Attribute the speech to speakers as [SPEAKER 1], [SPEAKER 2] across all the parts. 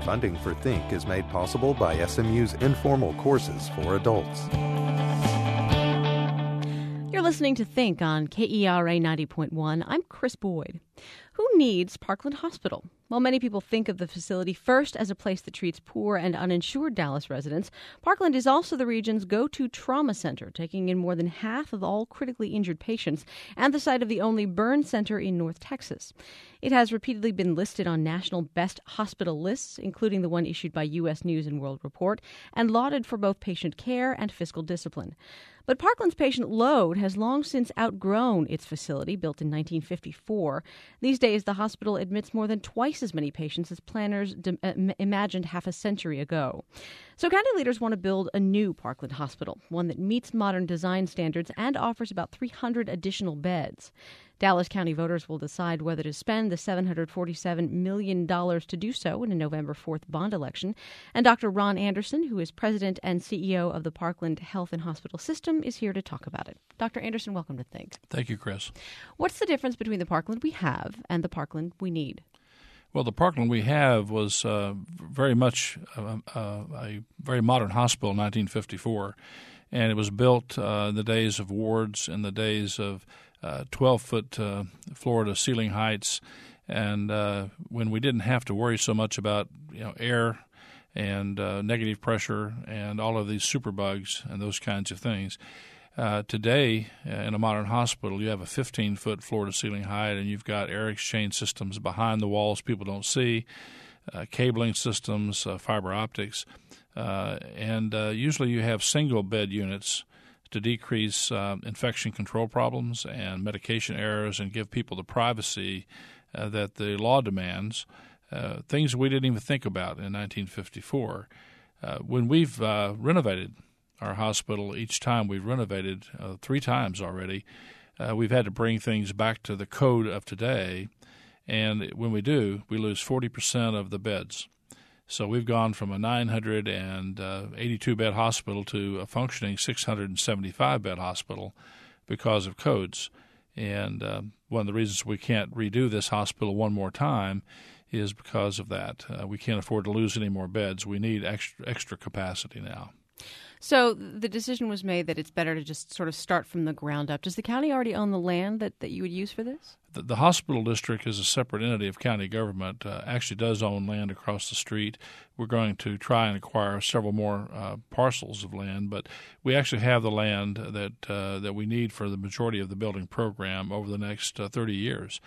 [SPEAKER 1] Funding for Think is made possible by SMU's informal courses for adults.
[SPEAKER 2] You're listening to Think on KERA 90.1. I'm Chris Boyd. Who needs Parkland Hospital? While many people think of the facility first as a place that treats poor and uninsured Dallas residents, Parkland is also the region's go-to trauma center, taking in more than half of all critically injured patients and the site of the only burn center in North Texas. It has repeatedly been listed on national best hospital lists, including the one issued by U.S. News & World Report, and lauded for both patient care and fiscal discipline. But Parkland's patient load has long since outgrown its facility, built in 1954. These days, the hospital admits more than twice as many patients as planners imagined half a century ago. So county leaders want to build a new Parkland hospital, one that meets modern design standards and offers about 300 additional beds. Dallas County voters will decide whether to spend the $747 million to do so in a November 4th bond election. And Dr. Ron Anderson, who is president and CEO of the Parkland Health and Hospital System, is here to talk about it. Dr. Anderson, welcome to Think.
[SPEAKER 3] Thank you, Chris.
[SPEAKER 2] What's the difference between the Parkland we have and the Parkland we need?
[SPEAKER 3] Well, the Parkland we have was very much a very modern hospital in 1954, and it was built in the days of wards, in the days of 12-foot floor-to-ceiling heights, and when we didn't have to worry so much about air and negative pressure and all of these superbugs and those kinds of things. Today, in a modern hospital, you have a 15-foot floor-to-ceiling height, and you've got air exchange systems behind the walls people don't see, cabling systems, fiber optics, and usually you have single-bed units to decrease infection control problems and medication errors and give people the privacy that the law demands, things we didn't even think about in 1954. When we've renovated our hospital, each time we've renovated 3 times already, we've had to bring things back to the code of today, and when we do, we lose 40% of the beds. So we've gone from a 982-bed hospital to a functioning 675-bed hospital because of codes. And one of the reasons we can't redo this hospital one more time is because of that. We can't afford to lose any more beds. We need extra capacity now.
[SPEAKER 2] So the decision was made that it's better to just sort of start from the ground up. Does the county already own the land that you would use for this?
[SPEAKER 3] The hospital district is a separate entity of county government, actually does own land across the street. We're going to try and acquire several more parcels of land, but we actually have the land that we need for the majority of the building program over the next 30 years.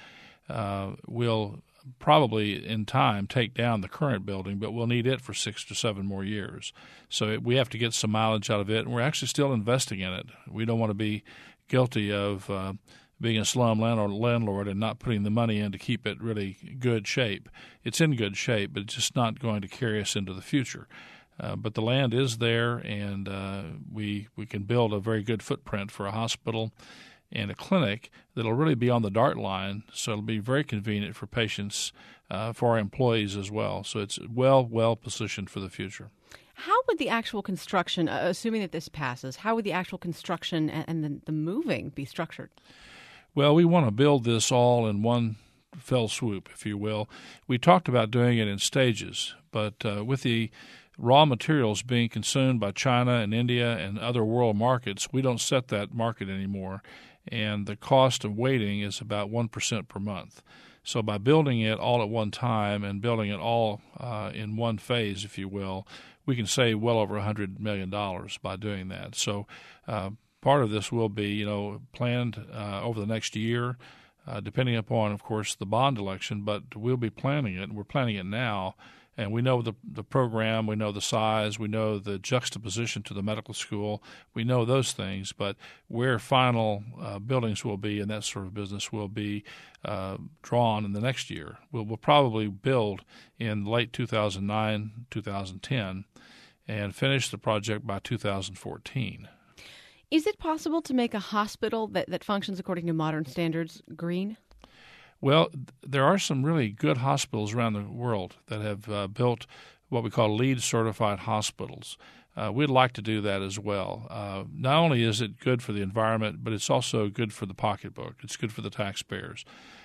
[SPEAKER 3] We'll probably in time take down the current building, but we'll need it for 6 to 7 more years. So we have to get some mileage out of it, and we're actually still investing in it. We don't want to be guilty of being a slum landlord and not putting the money in to keep it really good shape. It's in good shape, but it's just not going to carry us into the future. But the land is there, and we can build a very good footprint for a hospital and a clinic that'll really be on the DART line, so it'll be very convenient for patients, for our employees as well. So it's well positioned for the future.
[SPEAKER 2] How would the actual construction, assuming that this passes, how would the actual construction and the moving be structured?
[SPEAKER 3] Well, we want to build this all in one fell swoop, if you will. We talked about doing it in stages, but with the raw materials being consumed by China and India and other world markets, we don't set that market anymore. And the cost of waiting is about 1% per month. So by building it all at one time and building it all in one phase, if you will, we can save well over $100 million by doing that. So part of this will be, planned over the next year, depending upon, of course, the bond election, but we'll be planning it, and we're planning it now. And we know the program, we know the size, we know the juxtaposition to the medical school, we know those things, but where final buildings will be and that sort of business will be drawn in the next year. We'll probably build in late 2009, 2010, and finish the project by 2014.
[SPEAKER 2] Is it possible to make a hospital that functions according to modern standards green?
[SPEAKER 3] Well, there are some really good hospitals around the world that have built what we call LEED certified hospitals. We'd like to do that as well. Not only is it good for the environment, but it's also good for the pocketbook. It's good for the taxpayers.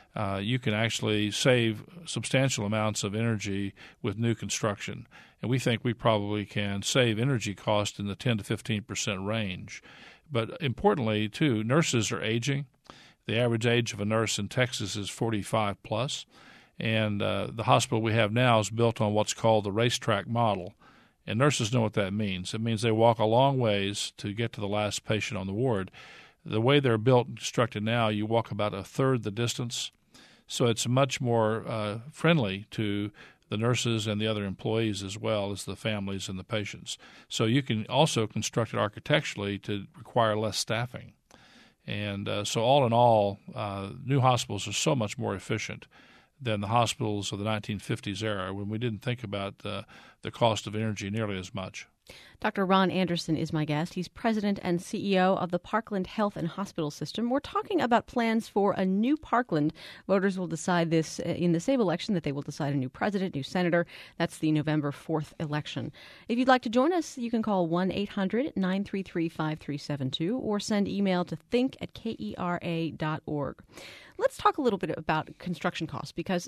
[SPEAKER 3] you can actually save substantial amounts of energy with new construction. And we think we probably can save energy costs in the 10 to 15% range. But importantly, too, nurses are aging. The average age of a nurse in Texas is 45 plus. And the hospital we have now is built on what's called the racetrack model. And nurses know what that means. It means they walk a long ways to get to the last patient on the ward. The way they're built and constructed now, you walk about a third the distance. So it's much more friendly to the nurses and the other employees as well as the families and the patients. So you can also construct it architecturally to require less staffing. And so all in all, new hospitals are so much more efficient than the hospitals of the 1950s era when we didn't think about the cost of energy nearly as much.
[SPEAKER 2] Dr. Ron Anderson is my guest. He's president and CEO of the Parkland Health and Hospital System. We're talking about plans for a new Parkland. Voters will decide this in the same election that they will decide a new president, new senator. That's the November 4th election. If you'd like to join us, you can call 1-800-933-5372 or send email to think@kera.org. Let's talk a little bit about construction costs because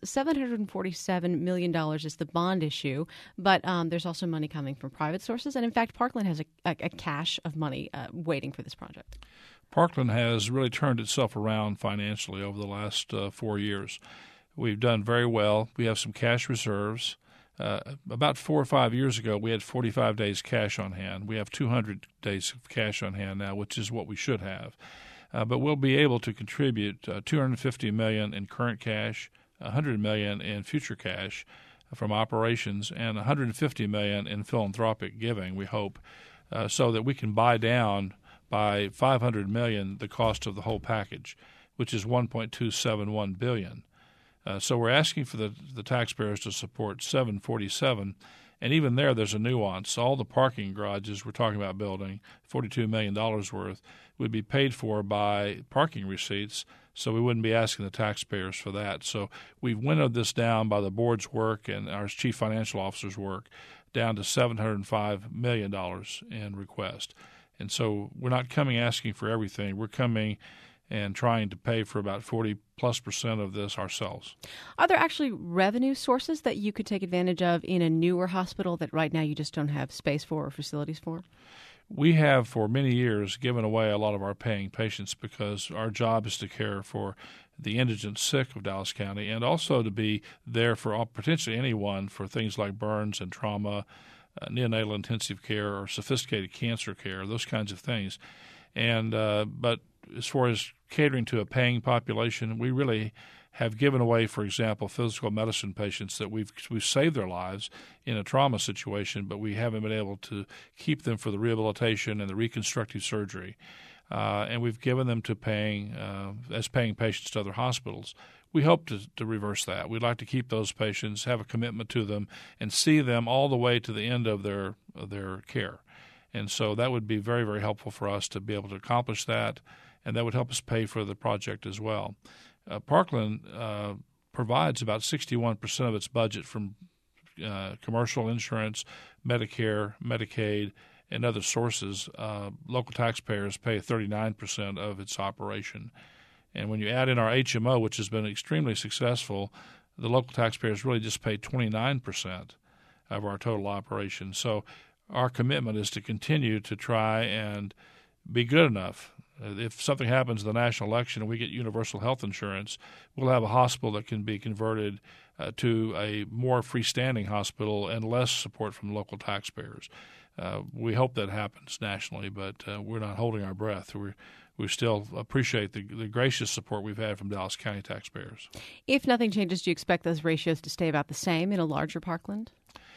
[SPEAKER 2] $747 million is the bond issue, but there's also money coming from private sources. And in fact, Parkland has a cache of money waiting for this project.
[SPEAKER 3] Parkland has really turned itself around financially over the last 4 years. We've done very well. We have some cash reserves. About 4 or 5 years ago, we had 45 days cash on hand. We have 200 days of cash on hand now, which is what we should have. But we'll be able to contribute $250 million in current cash, $100 million in future cash from operations, and $150 million in philanthropic giving, we hope, so that we can buy down by $500 million the cost of the whole package, which is $1.271 billion. So we're asking for the taxpayers to support $747, and even there's a nuance. All the parking garages we're talking about building, $42 million worth, would be paid for by parking receipts, so we wouldn't be asking the taxpayers for that. So we've winnowed this down by the board's work and our chief financial officer's work down to $705 million in request. And so we're not coming asking for everything. We're coming and trying to pay for about 40+% of this ourselves.
[SPEAKER 2] Are there actually revenue sources that you could take advantage of in a newer hospital that right now you just don't have space for or facilities for?
[SPEAKER 3] We have for many years given away a lot of our paying patients because our job is to care for the indigent sick of Dallas County and also to be there for potentially anyone for things like burns and trauma, neonatal intensive care or sophisticated cancer care, those kinds of things. And but as far as catering to a paying population, we really have given away, for example, physical medicine patients that we've saved their lives in a trauma situation, but we haven't been able to keep them for the rehabilitation and the reconstructive surgery. And we've given them to paying patients to other hospitals. We hope to reverse that. We'd like to keep those patients, have a commitment to them, and see them all the way to the end of their care. And so that would be very, very helpful for us to be able to accomplish that, and that would help us pay for the project as well. Parkland provides about 61% of its budget from commercial insurance, Medicare, Medicaid, and other sources. Local taxpayers pay 39% of its operation. And when you add in our HMO, which has been extremely successful, the local taxpayers really just pay 29% of our total operation. So our commitment is to continue to try and be good enough. If something happens in the national election and we get universal health insurance, we'll have a hospital that can be converted to a more freestanding hospital and less support from local taxpayers. We hope that happens nationally, but we're not holding our breath. We still appreciate the gracious support we've had from Dallas County taxpayers.
[SPEAKER 2] If nothing changes, do you expect those ratios to stay about the same in a larger Parkland?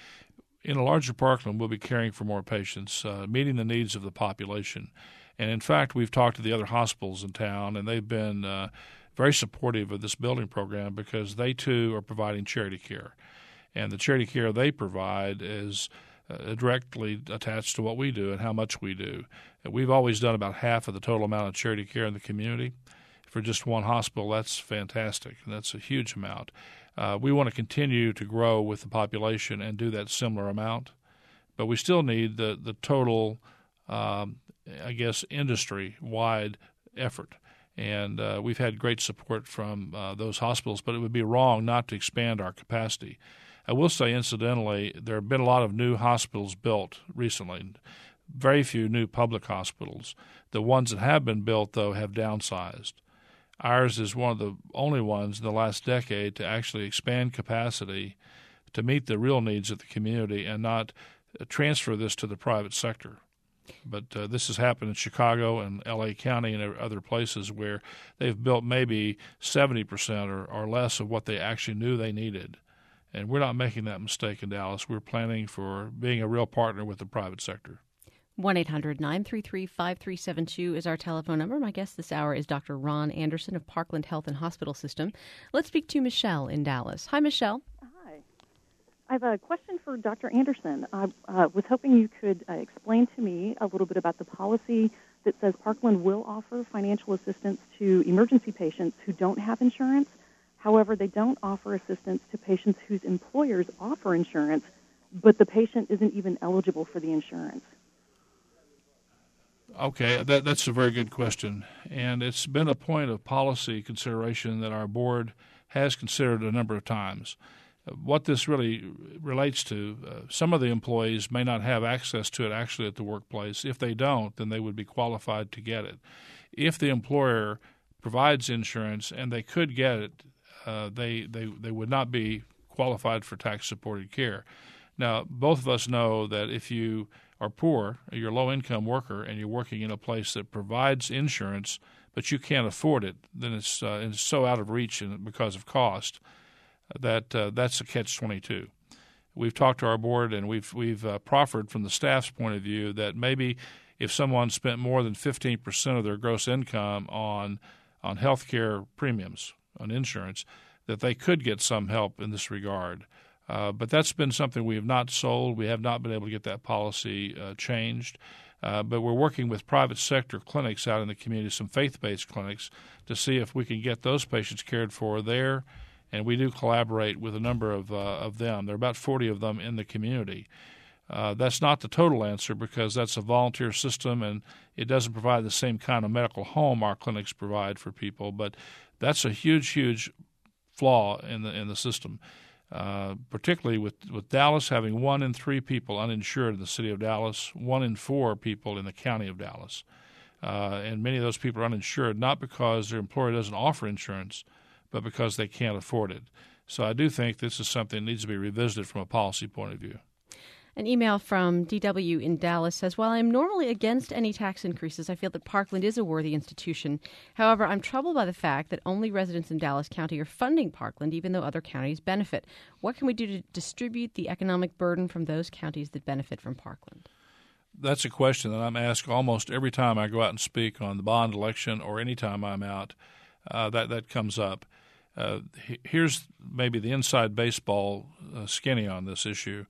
[SPEAKER 3] In a larger Parkland, we'll be caring for more patients, meeting the needs of the population. And in fact, we've talked to the other hospitals in town, and they've been very supportive of this building program because they, too, are providing charity care. And the charity care they provide is directly attached to what we do and how much we do. We've always done about half of the total amount of charity care in the community. For just one hospital, that's fantastic, and that's a huge amount. We want to continue to grow with the population and do that similar amount, but we still need the total industry-wide effort. And we've had great support from those hospitals, but it would be wrong not to expand our capacity. I will say, incidentally, there have been a lot of new hospitals built recently, very few new public hospitals. The ones that have been built, though, have downsized. Ours is one of the only ones in the last decade to actually expand capacity to meet the real needs of the community and not transfer this to the private sector. But this has happened in Chicago and L.A. County and other places where they've built maybe 70% or less of what they actually knew they needed. And we're not making that mistake in Dallas. We're planning for being a real partner with the private sector.
[SPEAKER 2] 1-800-933-5372 is our telephone number. My guest this hour is Dr. Ron Anderson of Parkland Health and Hospital System. Let's speak to Michelle in Dallas. Hi, Michelle.
[SPEAKER 4] Hi. I have a question for Dr. Anderson. I was hoping you could explain to me a little bit about the policy that says Parkland will offer financial assistance to emergency patients who don't have insurance. However, they don't offer assistance to patients whose employers offer insurance, but the patient isn't even eligible for the insurance.
[SPEAKER 3] Okay, that's a very good question, and it's been a point of policy consideration that our board has considered a number of times. What this really relates to, some of the employees may not have access to it actually at the workplace. If they don't, then they would be qualified to get it. If the employer provides insurance and they could get it, they would not be qualified for tax-supported care. Now, both of us know that if you are poor, you're a low-income worker, and you're working in a place that provides insurance, but you can't afford it, then it's so out of reach because of cost that that's a catch-22. We've talked to our board, and we've proffered from the staff's point of view that maybe if someone spent more than 15% of their gross income on health care premiums, on insurance, that they could get some help in this regard. But that's been something we have not sold. We have not been able to get that policy changed. But we're working with private sector clinics out in the community, some faith-based clinics, to see if we can get those patients cared for there. And we do collaborate with a number of them. There are about 40 of them in the community. That's not the total answer because that's a volunteer system and it doesn't provide the same kind of medical home our clinics provide for people. But that's a huge, huge flaw in the system. Particularly with Dallas having 1 in 3 people uninsured in the city of Dallas, 1 in 4 people in the county of Dallas. And many of those people are uninsured not because their employer doesn't offer insurance, but because they can't afford it. So I do think this is something that needs to be revisited from a policy point of view.
[SPEAKER 2] An email from DW in Dallas says, while I'm normally against any tax increases, I feel that Parkland is a worthy institution. However, I'm troubled by the fact that only residents in Dallas County are funding Parkland, even though other counties benefit. What can we do to distribute the economic burden from those counties that benefit from Parkland?
[SPEAKER 3] That's a question that I'm asked almost every time I go out and speak on the bond election or any time I'm out. That comes up. Here's maybe the inside baseball skinny on this issue.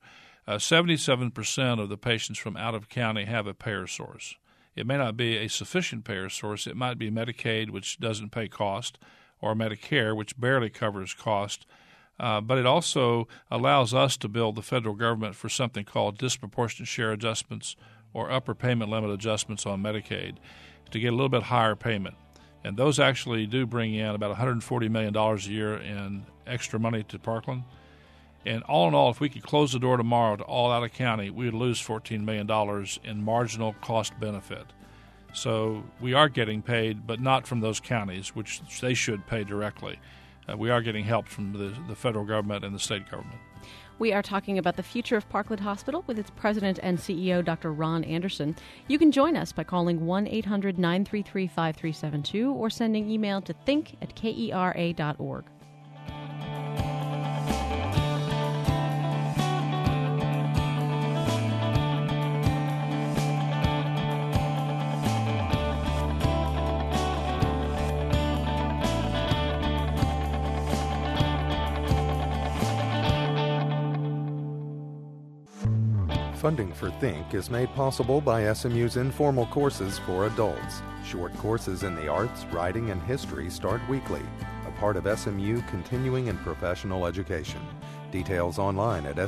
[SPEAKER 3] 77% of the patients from out of county have a payer source. It may not be a sufficient payer source. It might be Medicaid, which doesn't pay cost, or Medicare, which barely covers cost. But it also allows us to bill the federal government for something called disproportionate share adjustments or upper payment limit adjustments on Medicaid to get a little bit higher payment. And those actually do bring in about $140 million a year in extra money to Parkland. And all in all, if we could close the door tomorrow to all out of county, we would lose $14 million in marginal cost benefit. So we are getting paid, but not from those counties, which they should pay directly. We are getting help from the federal government and the state government.
[SPEAKER 2] We are talking about the future of Parkland Hospital with its president and CEO, Dr. Ron Anderson. You can join us by calling 1-800-933-5372 or sending email to think@kera.org.
[SPEAKER 1] Funding for Think is made possible by SMU's informal courses for adults. Short courses in the arts, writing, and history start weekly, a part of SMU continuing and professional education. Details online at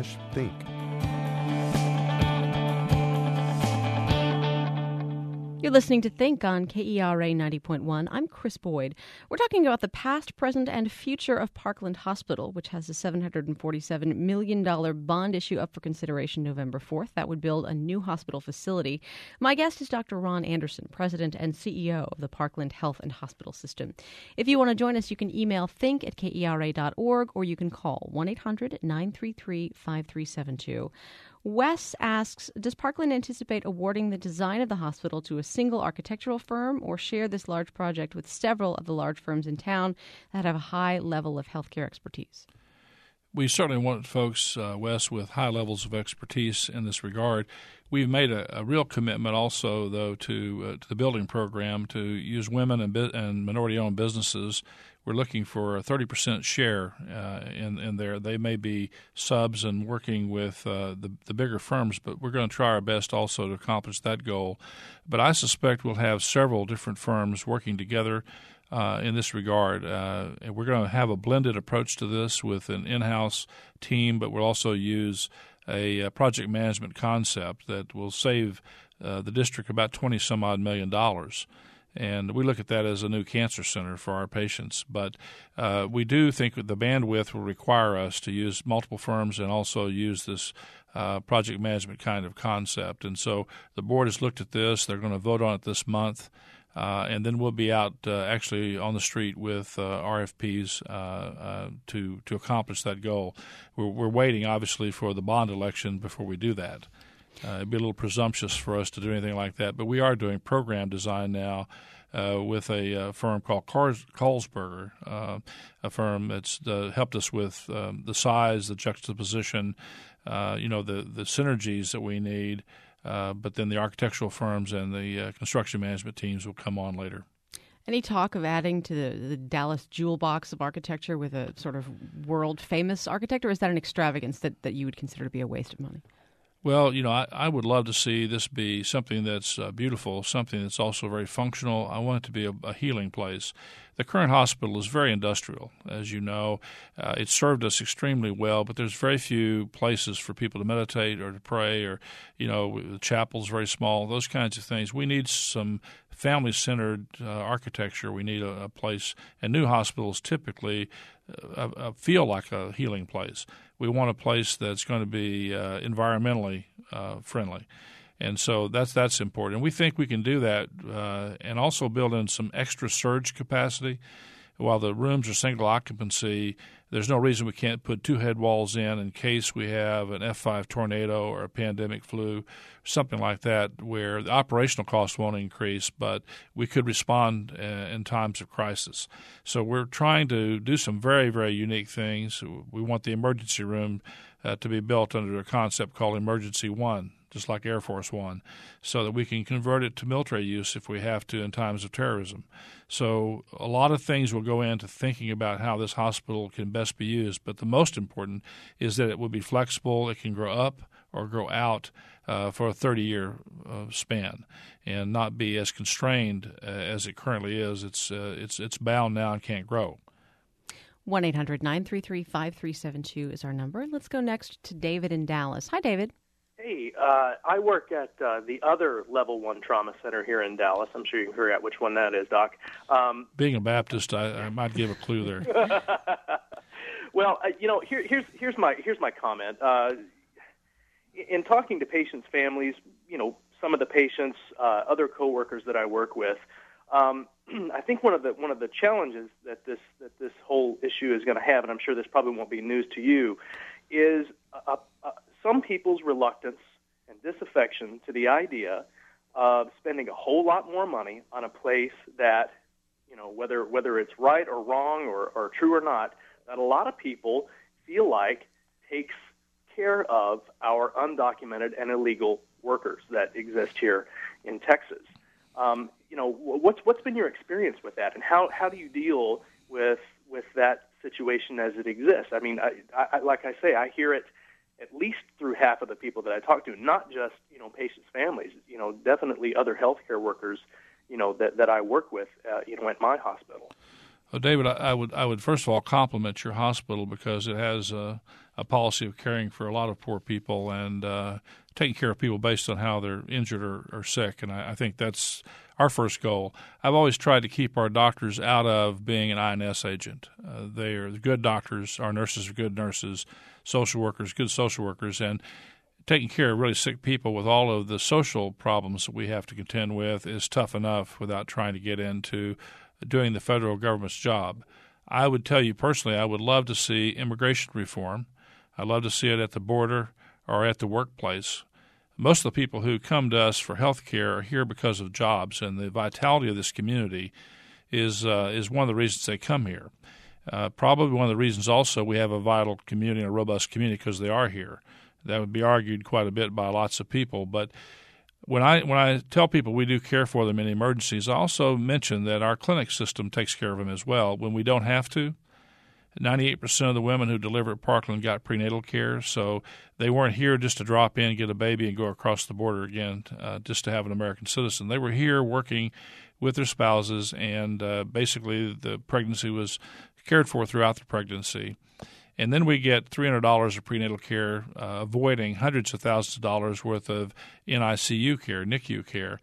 [SPEAKER 1] smu.edu/think.
[SPEAKER 2] You're You're listening to Think on KERA 90.1. I'm Chris Boyd. We're talking about the past, present, and future of Parkland Hospital, which has a $747 million bond issue up for consideration November 4th. That would build a new hospital facility. My guest is Dr. Ron Anderson, President and CEO of the Parkland Health and Hospital System. If you want to join us, you can email think@kera.org or you can call 1-800-933-5372. Wes asks, does Parkland anticipate awarding the design of the hospital to a single architectural firm or share this large project with several of the large firms in town that have a high level of healthcare expertise?
[SPEAKER 3] We certainly want folks, Wes, with high levels of expertise in this regard. We've made a real commitment also, though, to the building program to use women and minority-owned businesses. We're looking for a 30% share in there. They may be subs and working with the bigger firms, but we're going to try our best also to accomplish that goal. But I suspect we'll have several different firms working together in this regard. And we're going to have a blended approach to this with an in-house team, but we'll also use a project management concept that will save the district about $20-some-odd million. And we look at that as a new cancer center for our patients. But we do think that the bandwidth will require us to use multiple firms and also use this project management kind of concept. And so the board has looked at this. They're going to vote on it this month. And then we'll be out actually on the street with RFPs to accomplish that goal. We're waiting, obviously, for the bond election before we do that. It'd be a little presumptuous for us to do anything like that, but we are doing program design now with a firm called Carlsberger, a firm that's helped us with the size, the juxtaposition, the synergies that we need. But then the architectural firms and the construction management teams will come on later.
[SPEAKER 2] Any talk of adding to the Dallas jewel box of architecture with a sort of world-famous architect, or is that an extravagance that you would consider to be a waste of money?
[SPEAKER 3] Well, I would love to see this be something that's beautiful, something that's also very functional. I want it to be a healing place. The current hospital is very industrial, as you know. It served us extremely well, but there's very few places for people to meditate or to pray, or, the chapel's very small, those kinds of things. We need some family-centered architecture. We need a place, and new hospitals typically feel like a healing place. We want a place that's going to be environmentally friendly. And so that's important. And we think we can do that and also build in some extra surge capacity. While the rooms are single occupancy, there's no reason we can't put two head walls in case we have an F5 tornado or a pandemic flu, something like that, where the operational costs won't increase, but we could respond in times of crisis. So we're trying to do some very, very unique things. We want the emergency room to be built under a concept called Emergency One, just like Air Force One, so that we can convert it to military use if we have to in times of terrorism. So a lot of things will go into thinking about how this hospital can best be used, but the most important is that it will be flexible, it can grow up or grow out for a 30-year span and not be as constrained as it currently is. It's bound now and can't grow.
[SPEAKER 2] 1-800-933-5372 is our number. Let's go next to David in Dallas. Hi, David.
[SPEAKER 5] Hey, I work at the other Level 1 Trauma Center here in Dallas. I'm sure you can figure out which one that is, Doc.
[SPEAKER 3] Being a Baptist, I might give a clue there.
[SPEAKER 5] Well, here's my comment. In talking to patients' families, some of the patients, other coworkers that I work with, I think one of the challenges that this whole issue is going to have, and I'm sure this probably won't be news to you, is some people's reluctance and disaffection to the idea of spending a whole lot more money on a place that, whether it's right or wrong or true or not, that a lot of people feel like takes care of our undocumented and illegal workers that exist here in Texas. What's been your experience with that, and how do you deal with that situation as it exists? I mean, I like I say, I hear it at least through half of the people that I talk to, not just, patients' families, definitely other healthcare workers, that I work with, at my hospital.
[SPEAKER 3] Well, David, I would first of all compliment your hospital because it has a a policy of caring for a lot of poor people and taking care of people based on how they're injured or sick. And I think that's our first goal. I've always tried to keep our doctors out of being an INS agent. They are good doctors. Our nurses are good nurses, social workers, good social workers, and taking care of really sick people with all of the social problems that we have to contend with is tough enough without trying to get into doing the federal government's job. I would tell you personally, I would love to see immigration reform. I'd love to see it at the border or at the workplace. Most of the people who come to us for health care are here because of jobs, and the vitality of this community is one of the reasons they come here. Probably one of the reasons also we have a vital community and a robust community because they are here. That would be argued quite a bit by lots of people. But when I tell people we do care for them in emergencies, I also mention that our clinic system takes care of them as well when we don't have to. 98% of the women who deliver at Parkland got prenatal care, so they weren't here just to drop in, get a baby, and go across the border again just to have an American citizen. They were here working with their spouses, and basically the pregnancy was cared for throughout the pregnancy. And then we get $300 of prenatal care, avoiding hundreds of thousands of dollars worth of NICU care, NICU care.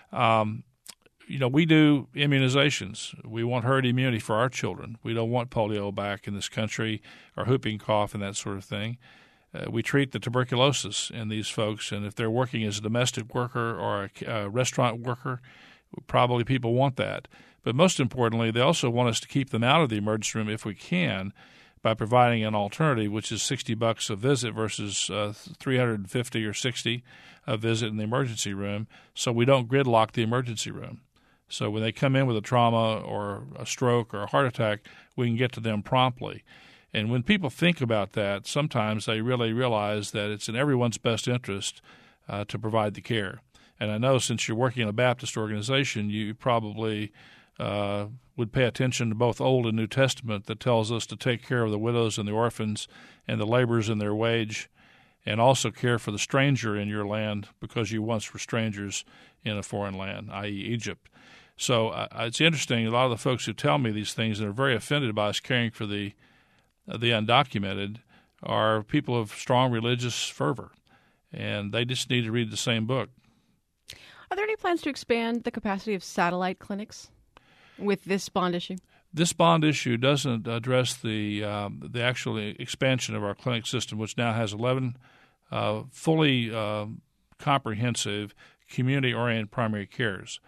[SPEAKER 3] We do immunizations. We want herd immunity for our children. We don't want polio back in this country or whooping cough and that sort of thing. We treat the tuberculosis in these folks, and if they're working as a domestic worker or a restaurant worker, probably people want that. But most importantly, they also want us to keep them out of the emergency room if we can, by providing an alternative, which is $60 a visit versus $350 or $60 a visit in the emergency room, so we don't gridlock the emergency room. So when they come in with a trauma or a stroke or a heart attack, we can get to them promptly. And when people think about that, sometimes they really realize that it's in everyone's best interest to provide the care. And I know since you're working in a Baptist organization, you probably would pay attention to both Old and New Testament that tells us to take care of the widows and the orphans and the laborers in their wage, and also care for the stranger in your land because you once were strangers in a foreign land, i.e. Egypt. So it's interesting, a lot of the folks who tell me these things and are very offended by us caring for the undocumented are people of strong religious fervor, and they just need to read the same book.
[SPEAKER 2] Are there any plans to expand the capacity of satellite clinics with this bond issue?
[SPEAKER 3] This bond issue doesn't address the actual expansion of our clinic system, which now has 11 fully comprehensive community-oriented primary cares.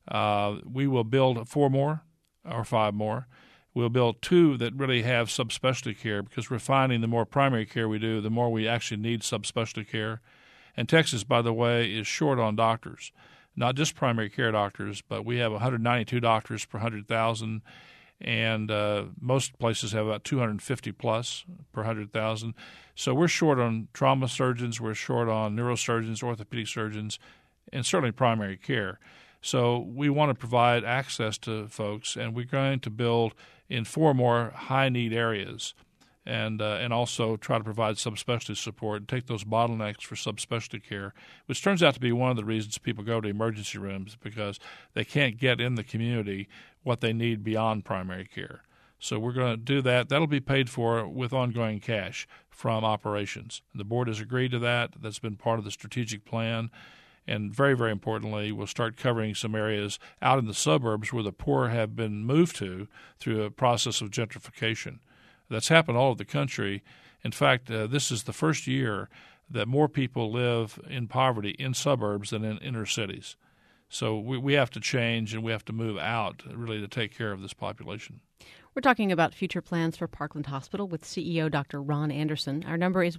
[SPEAKER 3] We will build 4 more or 5 more. We'll build 2 that really have subspecialty care because we're finding the more primary care we do, the more we actually need subspecialty care. And Texas, by the way, is short on doctors. Not just primary care doctors, but we have 192 doctors per 100,000, and most places have about 250 plus per 100,000. So we're short on trauma surgeons, we're short on neurosurgeons, orthopedic surgeons, and certainly primary care. So we want to provide access to folks, and we're going to build in 4 more high-need areas. And also try to provide subspecialty support and take those bottlenecks for subspecialty care, which turns out to be one of the reasons people go to emergency rooms because they can't get in the community what they need beyond primary care. So we're going to do that. That'll be paid for with ongoing cash from operations. The board has agreed to that. That's been part of the strategic plan. And very, very importantly, we'll start covering some areas out in the suburbs where the poor have been moved to through a process of gentrification. That's happened all over the country. In fact, this is the first year that more people live in poverty in suburbs than in inner cities. So we have to change and we have to move out really to take care of this population.
[SPEAKER 2] We're talking about future plans for Parkland Hospital with CEO Dr. Ron Anderson. Our number is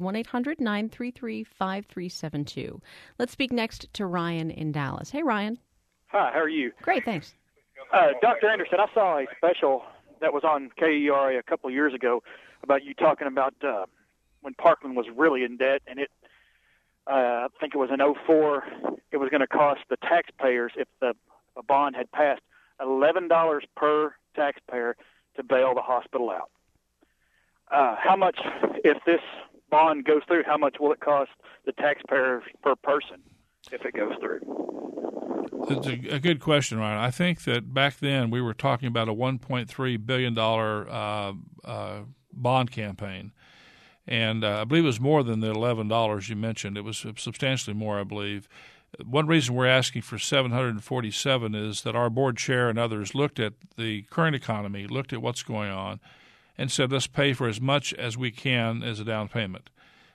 [SPEAKER 2] 1-800-933-5372. Let's speak next to Ryan in Dallas. Hey, Ryan.
[SPEAKER 6] Hi, how are you?
[SPEAKER 2] Great, thanks.
[SPEAKER 6] Dr. Anderson, I saw a special that was on KERA a couple of years ago about you talking about when Parkland was really in debt, and I think it was in 2004, it was going to cost the taxpayers, if a bond had passed, $11 per taxpayer to bail the hospital out. How much, if this bond goes through, how much will it cost the taxpayer per person if it goes through?
[SPEAKER 3] It's a good question, Ryan. I think that back then we were talking about a $1.3 billion bond campaign. And I believe it was more than the $11 you mentioned. It was substantially more, I believe. One reason we're asking for $747 is that our board chair and others looked at the current economy, looked at what's going on, and said, let's pay for as much as we can as a down payment.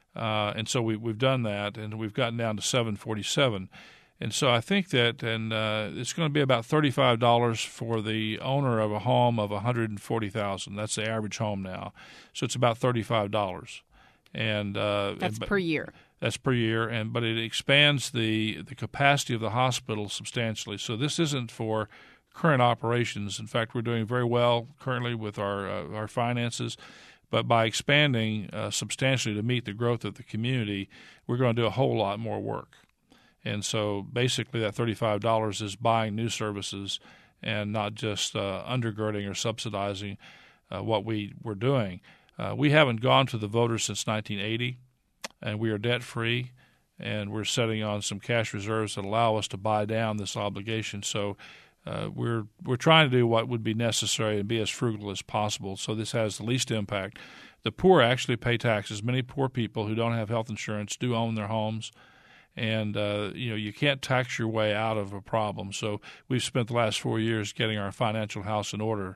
[SPEAKER 3] And so we've done that, and we've gotten down to $747. And so I think that, it's going to be about $35 for the owner of a home of $140,000. That's the average home now. So it's about $35. And
[SPEAKER 2] that's per year.
[SPEAKER 3] That's per year, but it expands the capacity of the hospital substantially. So this isn't for current operations. In fact, we're doing very well currently with our finances. But by expanding substantially to meet the growth of the community, we're going to do a whole lot more work. And so basically that $35 is buying new services and not just undergirding or subsidizing what we're doing. We haven't gone to the voters since 1980, and we are debt-free, and we're sitting on some cash reserves that allow us to buy down this obligation. So we're trying to do what would be necessary and be as frugal as possible so this has the least impact. The poor actually pay taxes. Many poor people who don't have health insurance do own their homes. And, you can't tax your way out of a problem. So we've spent the last 4 years getting our financial house in order.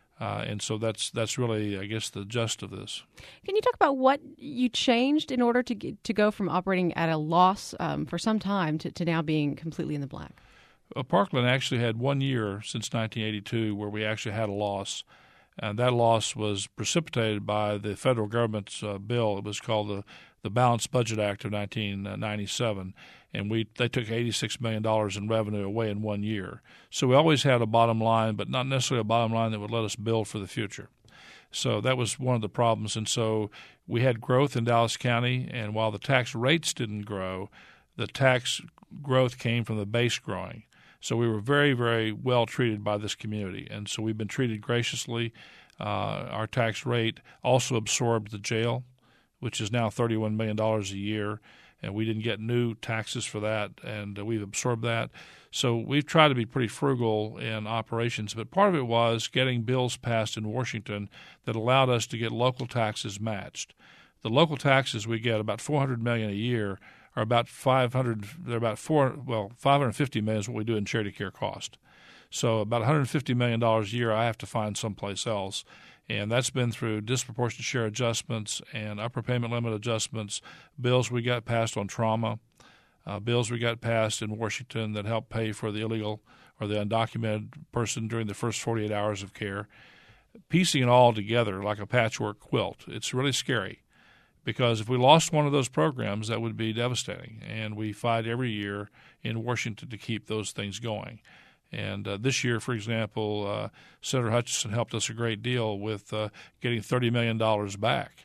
[SPEAKER 3] And so that's really, I guess, the gist of this.
[SPEAKER 2] Can you talk about what you changed in order to go from operating at a loss for some time to now being completely in the black?
[SPEAKER 3] Parkland actually had 1 year since 1982 where we actually had a loss. And that loss was precipitated by the federal government's bill. It was called the Balanced Budget Act of 1997, and they took $86 million in revenue away in 1 year. So we always had a bottom line, but not necessarily a bottom line that would let us build for the future. So that was one of the problems. And so we had growth in Dallas County, and while the tax rates didn't grow, the tax growth came from the base growing. So we were very, very well treated by this community, and so we've been treated graciously. Our tax rate also absorbed the jail, which is now $31 million a year, and we didn't get new taxes for that, and we've absorbed that. So we've tried to be pretty frugal in operations, but part of it was getting bills passed in Washington that allowed us to get local taxes matched. The local taxes we get, about $400 million a year, are about $550 million is what we do in charity care cost. So about $150 million a year I have to find someplace else. And that's been through disproportionate share adjustments and upper payment limit adjustments, bills we got passed on trauma, bills we got passed in Washington that help pay for the illegal or the undocumented person during the first 48 hours of care. Piecing it all together like a patchwork quilt, it's really scary because if we lost one of those programs, that would be devastating. And we fight every year in Washington to keep those things going. And this year, for example, Senator Hutchinson helped us a great deal with getting $30 million back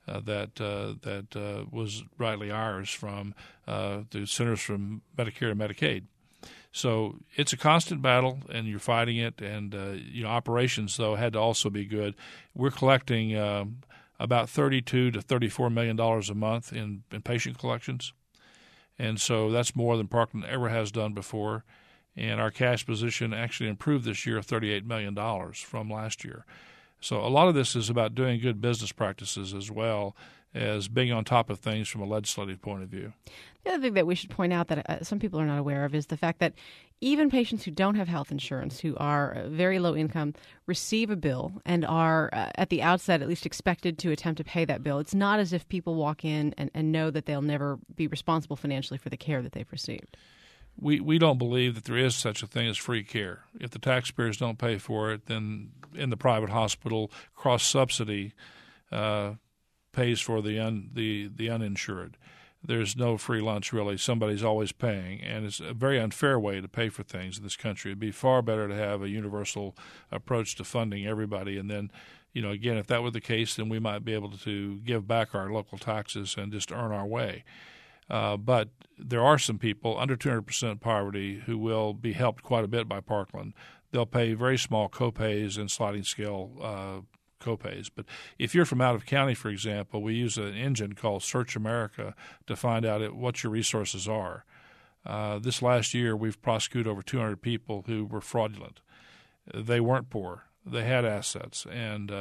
[SPEAKER 3] that was rightly ours from the Centers for Medicare and Medicaid. So it's a constant battle, and you're fighting it. And operations, though, had to also be good. We're collecting about $32 to $34 million a month in patient collections, and so that's more than Parkland ever has done before. And our cash position actually improved this year $38 million from last year. So a lot of this is about doing good business practices as well as being on top of things from a legislative point of view.
[SPEAKER 2] The other thing that we should point out that some people are not aware of is the fact that even patients who don't have health insurance, who are very low income, receive a bill and are at the outset at least expected to attempt to pay that bill. It's not as if people walk in and know that they'll never be responsible financially for the care that they've received.
[SPEAKER 3] We don't believe that there is such a thing as free care. If the taxpayers don't pay for it, then in the private hospital, cross-subsidy pays for the uninsured. There's no free lunch, really. Somebody's always paying, and it's a very unfair way to pay for things in this country. It'd be far better to have a universal approach to funding everybody, and then, again, if that were the case, then we might be able to give back our local taxes and just earn our way. But there are some people under 200% poverty who will be helped quite a bit by Parkland. They'll pay very small copays and sliding scale copays. But if you're from out of county, for example, we use an engine called Search America to find out what your resources are. This last year, we've prosecuted over 200 people who were fraudulent. They weren't poor. They had assets, and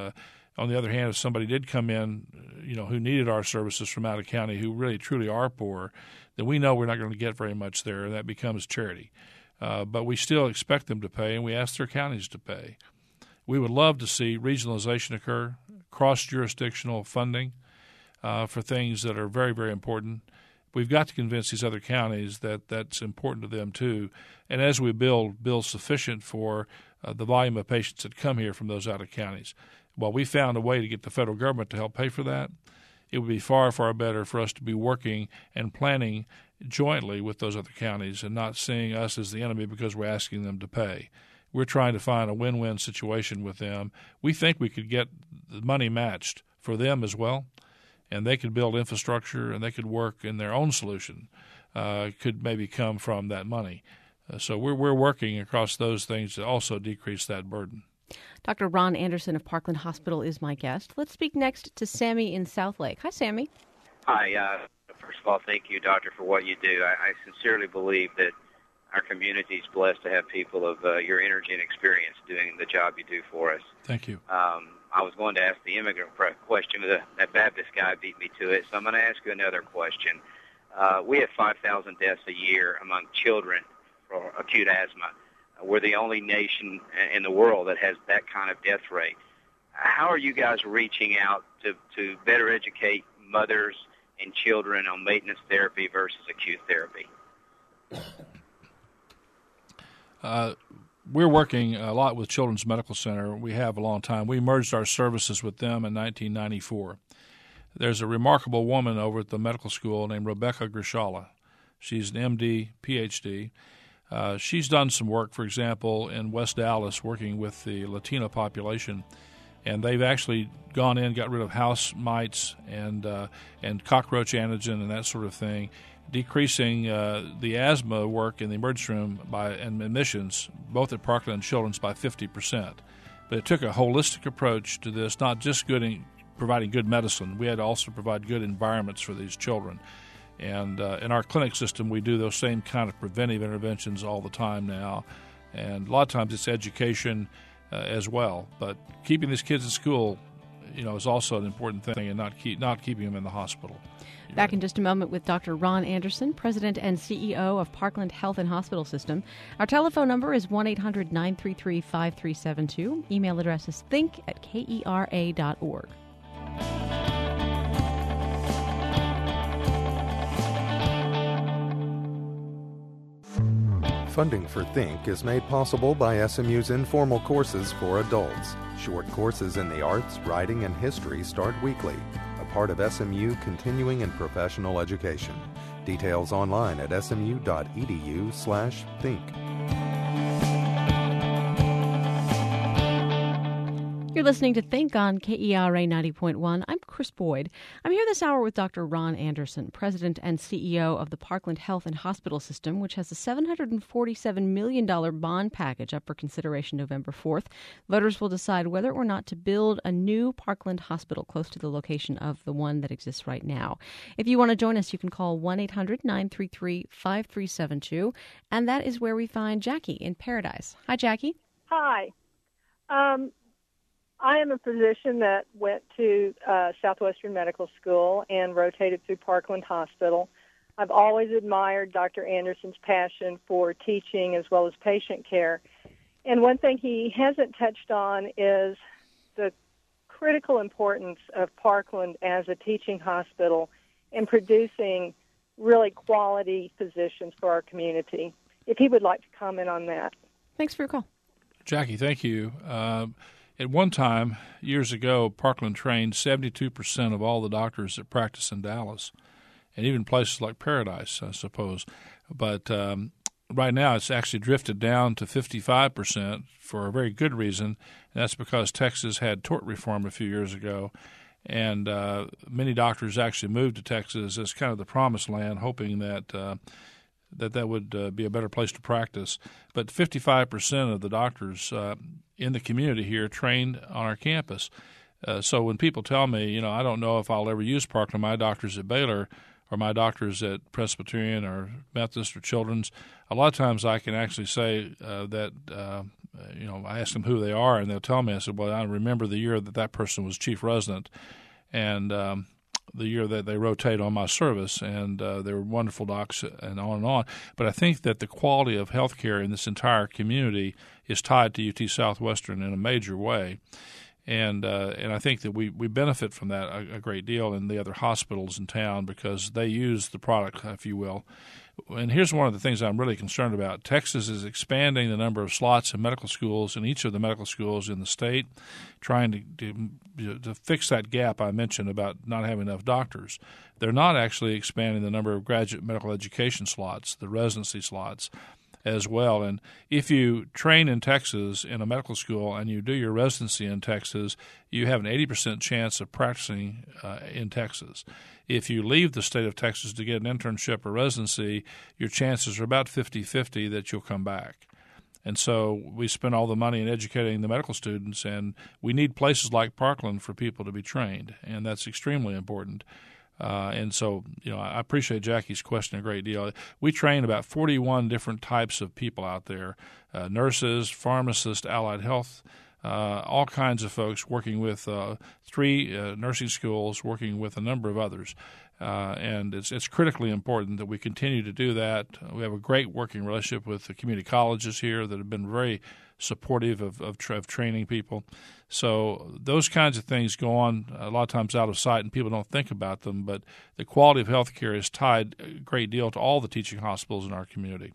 [SPEAKER 3] On the other hand, if somebody did come in, who needed our services from out of county, who really truly are poor, then we know we're not going to get very much there, and that becomes charity. But we still expect them to pay, and we ask their counties to pay. We would love to see regionalization occur, cross-jurisdictional funding for things that are very, very important. We've got to convince these other counties that that's important to them too. And as we build sufficient for the volume of patients that come here from those out of counties. While we found a way to get the federal government to help pay for that, it would be far, far better for us to be working and planning jointly with those other counties and not seeing us as the enemy because we're asking them to pay. We're trying to find a win-win situation with them. We think we could get the money matched for them as well, and they could build infrastructure and they could work in their own solution, could maybe come from that money. So we're working across those things to also decrease that burden.
[SPEAKER 2] Dr. Ron Anderson of Parkland Hospital is my guest. Let's speak next to Sammy in Southlake. Hi, Sammy.
[SPEAKER 7] Hi. First of all, thank you, Doctor, for what you do. I sincerely believe that our community is blessed to have people of your energy and experience doing the job you do for us.
[SPEAKER 3] Thank you.
[SPEAKER 7] I was going to ask the immigrant question, but that Baptist guy beat me to it, so I'm going to ask you another question. We have 5,000 deaths a year among children for acute asthma. We're the only nation in the world that has that kind of death rate. How are you guys reaching out to better educate mothers and children on maintenance therapy versus acute therapy?
[SPEAKER 3] We're working a lot with Children's Medical Center. We have a long time. We merged our services with them in 1994. There's a remarkable woman over at the medical school named Rebecca Grishala. She's an MD, PhD. She's done some work, for example, in West Dallas working with the Latino population, and they've actually gone in, got rid of house mites and cockroach antigen and that sort of thing, decreasing the asthma work in the emergency room and admissions, both at Parkland and Children's, by 50%. But it took a holistic approach to this, not just providing good medicine. We had to also provide good environments for these children. And in our clinic system, we do those same kind of preventive interventions all the time now. And a lot of times it's education as well. But keeping these kids in school, is also an important thing, and not keeping them in the hospital.
[SPEAKER 2] Back in just a moment with Dr. Ron Anderson, President and CEO of Parkland Health and Hospital System. Our telephone number is 1-800-933-5372. Email address is think@kera.org.
[SPEAKER 1] Funding for Think is made possible by SMU's informal courses for adults. Short courses in the arts, writing, and history start weekly, a part of SMU continuing and professional education. Details online at smu.edu/think.
[SPEAKER 2] You're listening to Think on KERA 90.1. I'm Chris Boyd. I'm here this hour with Dr. Ron Anderson, President and CEO of the Parkland Health and Hospital System, which has a $747 million bond package up for consideration November 4th. Voters will decide whether or not to build a new Parkland hospital close to the location of the one that exists right now. If you want to join us, you can call 1-800-933-5372, and that is where we find Jackie in Paradise. Hi, Jackie.
[SPEAKER 8] Hi. I am a physician that went to Southwestern Medical School and rotated through Parkland Hospital. I've always admired Dr. Anderson's passion for teaching as well as patient care. And one thing he hasn't touched on is the critical importance of Parkland as a teaching hospital in producing really quality physicians for our community. If he would like to comment on that.
[SPEAKER 2] Thanks for your call.
[SPEAKER 3] Jackie, thank you. At one time, years ago, Parkland trained 72% of all the doctors that practice in Dallas, and even places like Paradise, I suppose. But right now, it's actually drifted down to 55% for a very good reason, and that's because Texas had tort reform a few years ago, and many doctors actually moved to Texas as kind of the promised land, hoping that that would be a better place to practice. But 55% of the doctors in the community here trained on our campus. So when people tell me, I don't know if I'll ever use Parkland, my doctor's at Baylor or my doctor's at Presbyterian or Methodist or Children's, a lot of times I can actually say that I ask them who they are, and they'll tell me. I said, well, I remember the year that person was chief resident, and the year that they rotate on my service, and they were wonderful docs and on and on. But I think that the quality of health care in this entire community is tied to UT Southwestern in a major way. And I think that we benefit from that a great deal in the other hospitals in town because they use the product, if you will. And here's one of the things I'm really concerned about. Texas is expanding the number of slots in medical schools in each of the medical schools in the state, trying to fix that gap I mentioned about not having enough doctors. They're not actually expanding the number of graduate medical education slots, the residency slots, as well. And if you train in Texas in a medical school and you do your residency in Texas, you have an 80% chance of practicing in Texas. If you leave the state of Texas to get an internship or residency, your chances are about 50-50 that you'll come back. And so we spend all the money in educating the medical students, and we need places like Parkland for people to be trained, and that's extremely important. And so, I appreciate Jackie's question a great deal. We train about 41 different types of people out there, nurses, pharmacists, allied health, all kinds of folks working with 3 nursing schools, working with a number of others. And it's critically important that we continue to do that. We have a great working relationship with the community colleges here that have been very supportive of training people. So those kinds of things go on a lot of times out of sight, and people don't think about them. But the quality of health care is tied a great deal to all the teaching hospitals in our community.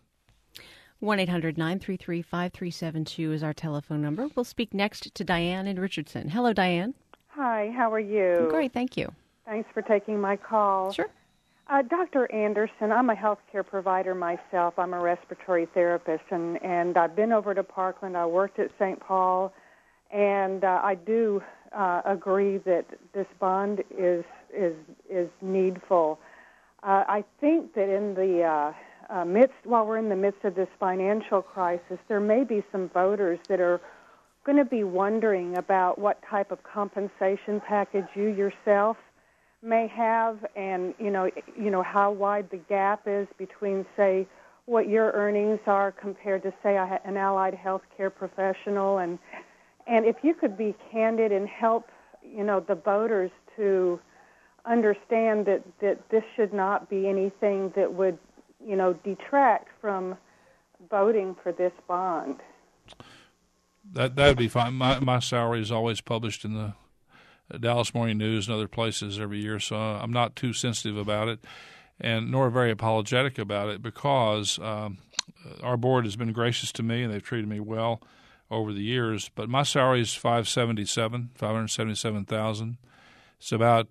[SPEAKER 2] 1-800-933-5372 is our telephone number. We'll speak next to Diane in Richardson. Hello, Diane.
[SPEAKER 9] Hi, how are you?
[SPEAKER 2] Great, thank you.
[SPEAKER 9] Thanks for taking my call.
[SPEAKER 2] Sure.
[SPEAKER 9] Dr. Anderson, I'm a healthcare provider myself. I'm a respiratory therapist, and I've been over to Parkland. I worked at St. Paul, and I do agree that this bond is needful. I think that in the while we're in the midst of this financial crisis, there may be some voters that are going to be wondering about what type of compensation package you yourself may have, and you know how wide the gap is between, say, what your earnings are compared to, say, an allied healthcare professional, and if you could be candid and help the voters to understand that this should not be anything that would detract from voting for this bond.
[SPEAKER 3] That would be fine. My salary is always published in the Dallas Morning News and other places every year, so I'm not too sensitive about it, and nor very apologetic about it, because our board has been gracious to me and they've treated me well over the years. But my salary is $577,000. It's about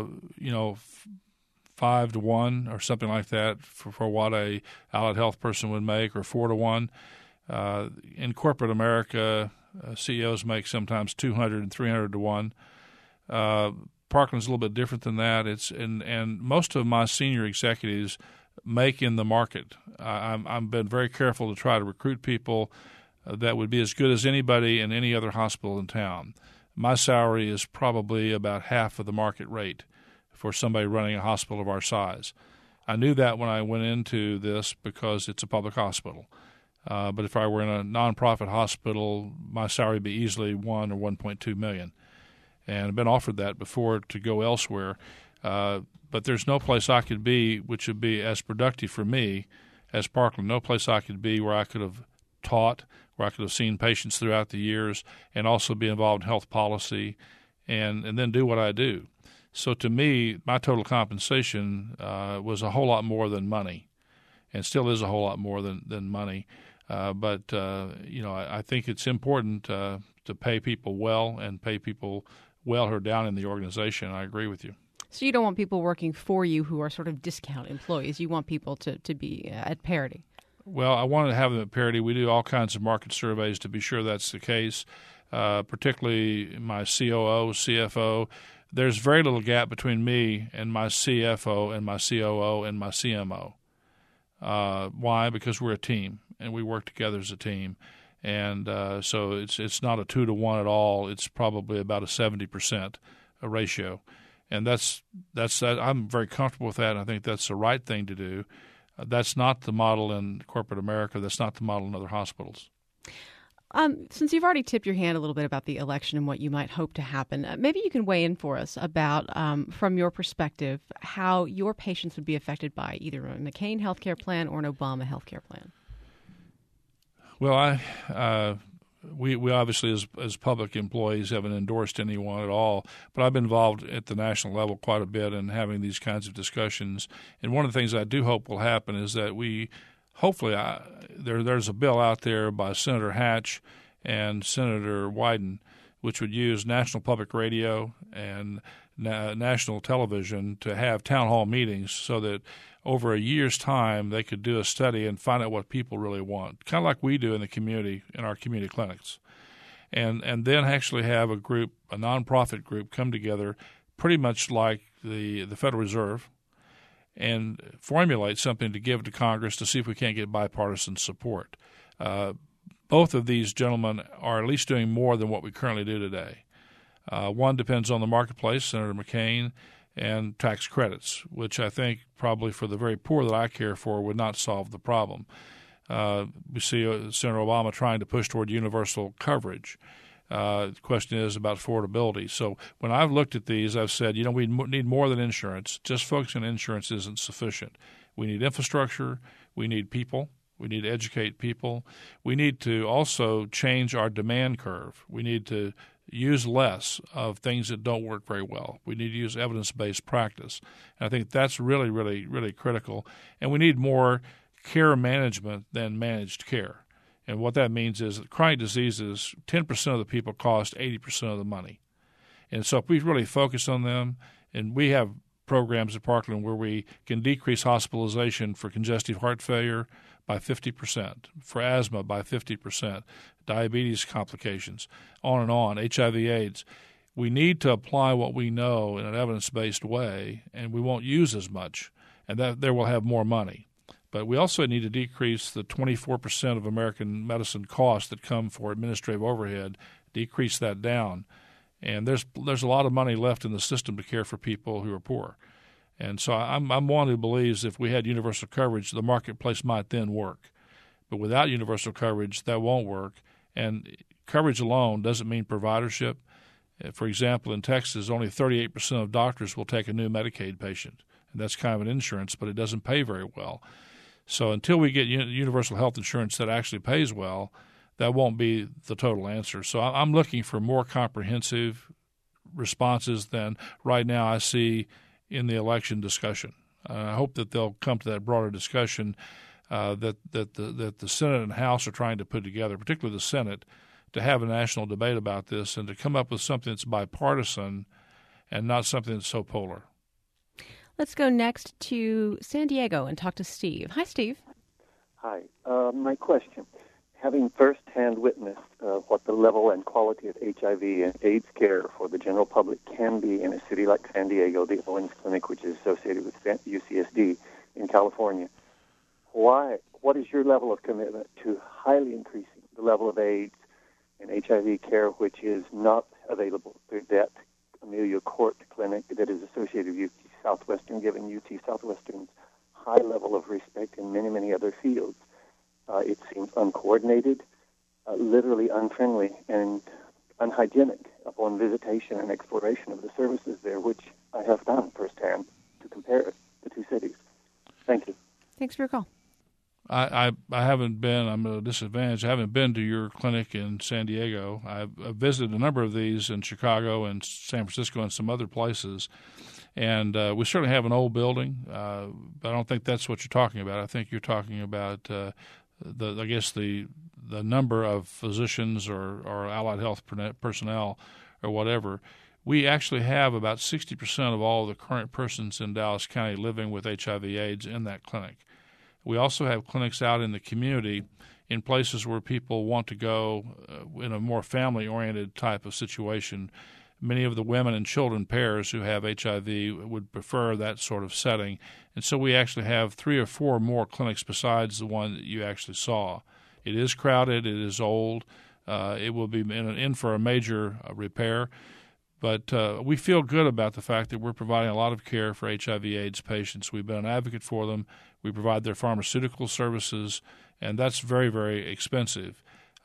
[SPEAKER 3] 5 to 1 or something like that for what a allied health person would make, or 4 to 1. In corporate America, CEOs make sometimes 200 and 300 to 1. Parkland's a little bit different than that. And most of my senior executives make in the market. I've been very careful to try to recruit people that would be as good as anybody in any other hospital in town. My salary is probably about half of the market rate for somebody running a hospital of our size. I knew that when I went into this because it's a public hospital. But if I were in a nonprofit hospital, my salary would be easily $1 or $1.2 million. And I've been offered that before to go elsewhere. But there's no place I could be which would be as productive for me as Parkland. No place I could be where I could have taught, where I could have seen patients throughout the years, and also be involved in health policy and then do what I do. So to me, my total compensation was a whole lot more than money, and still is a whole lot more than money. But I think it's important to pay people well and pay people well who are down in the organization. I agree with you.
[SPEAKER 2] So you don't want people working for you who are sort of discount employees. You want people to be at parity.
[SPEAKER 3] Well, I wanted to have them at parity. We do all kinds of market surveys to be sure that's the case, particularly my COO, CFO. There's very little gap between me and my CFO and my COO and my CMO. Why? Because we're a team, and we work together as a team. And so it's not a 2 to 1 at all. It's probably about a 70% ratio. And that's that. I'm very comfortable with that, and I think that's the right thing to do. That's not the model in corporate America. That's not the model in other hospitals.
[SPEAKER 2] Since you've already tipped your hand a little bit about the election and what you might hope to happen, maybe you can weigh in for us about, from your perspective, how your patients would be affected by either a McCain healthcare plan or an Obama healthcare plan.
[SPEAKER 3] Well, we obviously, as public employees, haven't endorsed anyone at all, but I've been involved at the national level quite a bit in having these kinds of discussions. And one of the things I do hope will happen is that hopefully, there's a bill out there by Senator Hatch and Senator Wyden, which would use national public radio and national television to have town hall meetings so that over a year's time they could do a study and find out what people really want, kind of like we do in the community, in our community clinics. And then actually have a group, a nonprofit group, come together pretty much like the Federal Reserve and formulate something to give to Congress to see if we can't get bipartisan support. Both of these gentlemen are at least doing more than what we currently do today. One depends on the marketplace, Senator McCain, and tax credits, which I think probably for the very poor that I care for would not solve the problem. We see Senator Obama trying to push toward universal coverage. The question is about affordability. So when I've looked at these, I've said, we need more than insurance. Just focusing on insurance isn't sufficient. We need infrastructure. We need people. We need to educate people. We need to also change our demand curve. We need to use less of things that don't work very well. We need to use evidence-based practice. And I think that's really, really, really critical. And we need more care management than managed care. And what that means is that chronic diseases, 10% of the people cost 80% of the money. And so if we really focus on them, and we have programs at Parkland where we can decrease hospitalization for congestive heart failure by 50%, for asthma by 50%, diabetes complications, on and on, HIV/AIDS. We need to apply what we know in an evidence-based way, and we won't use as much, and that there will have more money. But we also need to decrease the 24% of American medicine costs that come for administrative overhead, decrease that down. And there's a lot of money left in the system to care for people who are poor. And so I'm one who believes if we had universal coverage, the marketplace might then work. But without universal coverage, that won't work. And coverage alone doesn't mean providership. For example, in Texas, only 38% of doctors will take a new Medicaid patient. And that's kind of an insurance, but it doesn't pay very well. So until we get universal health insurance that actually pays well, that won't be the total answer. So I'm looking for more comprehensive responses than right now I see in the election discussion. I hope that they'll come to that broader discussion that the Senate and House are trying to put together, particularly the Senate, to have a national debate about this and to come up with something that's bipartisan and not something that's so polar.
[SPEAKER 2] Let's go next to San Diego and talk to Steve. Hi, Steve.
[SPEAKER 10] Hi. My question, having firsthand witnessed what the level and quality of HIV and AIDS care for the general public can be in a city like San Diego, the Owens Clinic, which is associated with UCSD in California, what is your level of commitment to highly increasing the level of AIDS and HIV care, which is not available through that Amelia Court Clinic that is associated with UT Southwestern, given UT Southwestern's high level of respect in many, many other fields? It seems uncoordinated, literally unfriendly, and unhygienic upon visitation and exploration of the services there, which I have done firsthand to compare the two cities. Thank you.
[SPEAKER 2] Thanks for your call.
[SPEAKER 3] I haven't been, I'm at a disadvantage, I haven't been to your clinic in San Diego. I've visited a number of these in Chicago and San Francisco and some other places. And we certainly have an old building, but I don't think that's what you're talking about. I think you're talking about the number of physicians or allied health personnel or whatever. We actually have about 60% of all of the current persons in Dallas County living with HIV/AIDS in that clinic. We also have clinics out in the community in places where people want to go in a more family-oriented type of situation. Many of the women and children pairs who have HIV would prefer that sort of setting. And so we actually have 3 or 4 more clinics besides the one that you actually saw. It is crowded. It is old. It will be in for a major repair. But we feel good about the fact that we're providing a lot of care for HIV/AIDS patients. We've been an advocate for them. We provide their pharmaceutical services, and that's very, very expensive.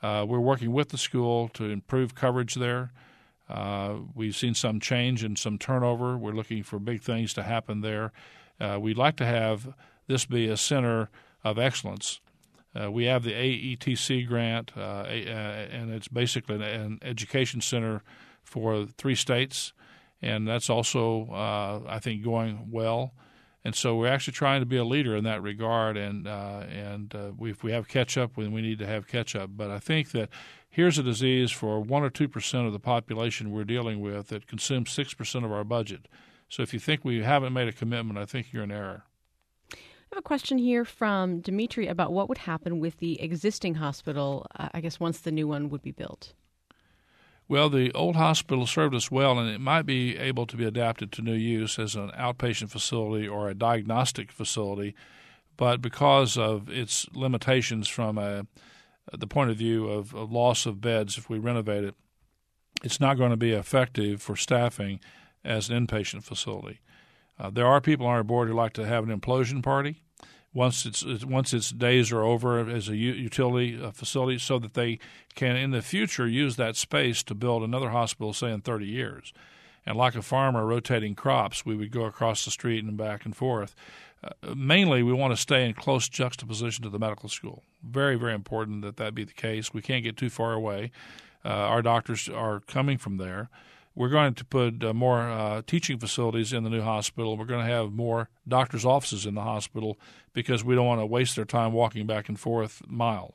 [SPEAKER 3] We're working with the school to improve coverage there. We've seen some change and some turnover. We're looking for big things to happen there. We'd like to have this be a center of excellence. We have the AETC grant, and it's basically an education center for 3 states, and that's also, I think, going well. And so we're actually trying to be a leader in that regard, and if we have catch-up, when we need to have catch-up. But I think that here's a disease for 1 or 2% of the population we're dealing with that consumes 6% of our budget. So if you think we haven't made a commitment, I think you're in error.
[SPEAKER 2] I have a question here from Dimitri about what would happen with the existing hospital, I guess, once the new one would be built.
[SPEAKER 3] Well, the old hospital served us well, and it might be able to be adapted to new use as an outpatient facility or a diagnostic facility. But because of its limitations from the point of view of loss of beds, if we renovate it, it's not going to be effective for staffing as an inpatient facility. There are people on our board who like to have an implosion party once its days are over as a utility facility, so that they can in the future use that space to build another hospital, say in 30 years. And like a farmer rotating crops, we would go across the street and back and forth. Mainly, we want to stay in close juxtaposition to the medical school. Very, very important that be the case. We can't get too far away. Our doctors are coming from there. We're going to put more teaching facilities in the new hospital. We're going to have more doctors' offices in the hospital because we don't want to waste their time walking back and forth mile.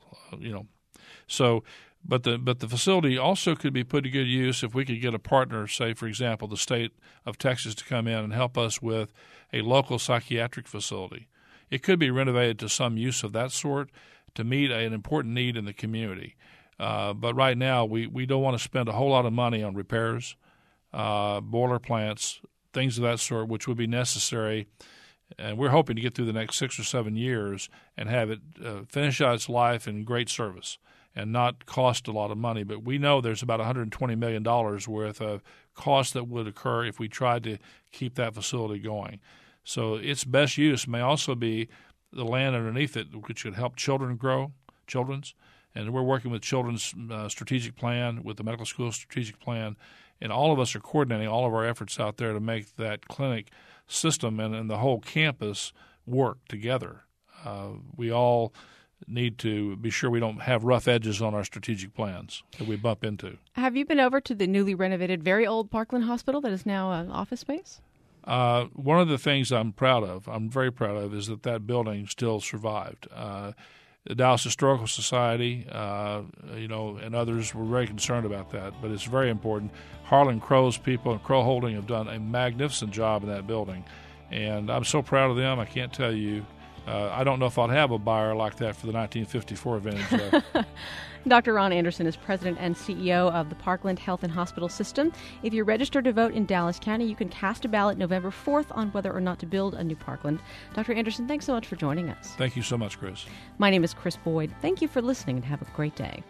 [SPEAKER 3] So, but the facility also could be put to good use if we could get a partner, say for example, the state of Texas, to come in and help us with a local psychiatric facility. It could be renovated to some use of that sort to meet an important need in the community. But right now, we don't want to spend a whole lot of money on repairs. Boiler plants, things of that sort, which would be necessary. And we're hoping to get through the next 6 or 7 years and have it finish out its life in great service and not cost a lot of money. But we know there's about $120 million worth of costs that would occur if we tried to keep that facility going. So its best use may also be the land underneath it, which could help children's. And we're working with Children's Strategic Plan, with the medical school strategic plan, and all of us are coordinating all of our efforts out there to make that clinic system and the whole campus work together. We all need to be sure we don't have rough edges on our strategic plans that we bump into.
[SPEAKER 2] Have you been over to the newly renovated, very old Parkland Hospital that is now an office space?
[SPEAKER 3] One of the things I'm very proud of, is that building still survived. The Dallas Historical Society, and others were very concerned about that, but it's very important. Harlan Crow's people and Crow Holding have done a magnificent job in that building, and I'm so proud of them. I can't tell you. I don't know if I'd have a buyer like that for the 1954 vintage.
[SPEAKER 2] Dr. Ron Anderson is president and CEO of the Parkland Health and Hospital System. If you're registered to vote in Dallas County, you can cast a ballot November 4th on whether or not to build a new Parkland. Dr. Anderson, thanks so much for joining us.
[SPEAKER 3] Thank you so much, Chris.
[SPEAKER 2] My name is Chris Boyd. Thank you for listening and have a great day.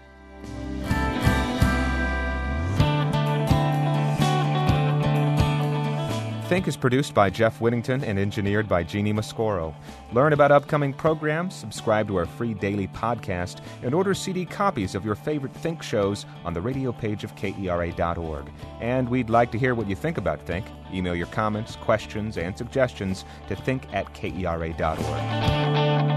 [SPEAKER 11] Think is produced by Jeff Whittington and engineered by Jeannie Mascoro. Learn about upcoming programs, subscribe to our free daily podcast, and order CD copies of your favorite Think shows on the radio page of KERA.org. And we'd like to hear what you think about Think. Email your comments, questions, and suggestions to think@KERA.org.